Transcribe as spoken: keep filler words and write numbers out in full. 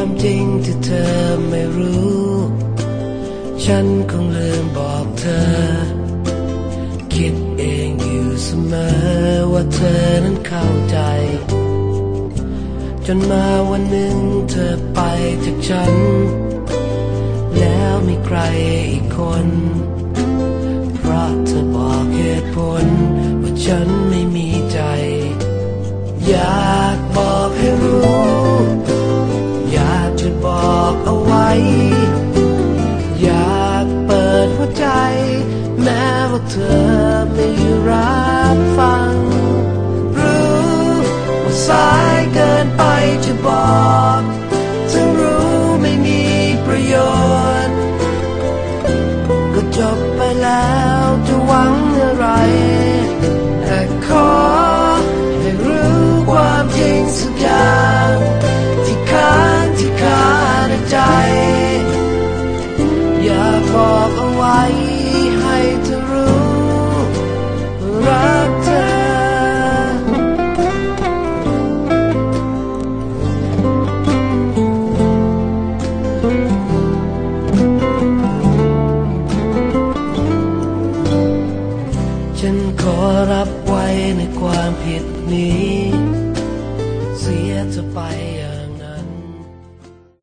ความจริงที่เธอไม่รู้ฉันคงลืมบอกเธอคิดเองอยู่เสมอว่าเธอนั้นเข้าใจจนมาวันหนึ่งเธอไปจากฉันแล้วมีใครอีกคนเพราะเธอบอกเหตุผลว่าฉันไม่มีใจอยากบอกให้รู้อยากจะบอกเอาไว้อยากเปิดหัวใจแม้ว่าเธอไม่รับฟังรู้ว่าสายเกินไปจะบอกถ้ารู้ไม่มีประโยชน์ก็จบไปแล้วจะหวังอะไรแต่ขอให้รู้ความจริงสักอย่างที่ค้างที่คาในใจอยากบอกเอาไว้ให้เธอรู้รักเธอฉันขอรับไว้ในความผิดนี้เสียเธอไป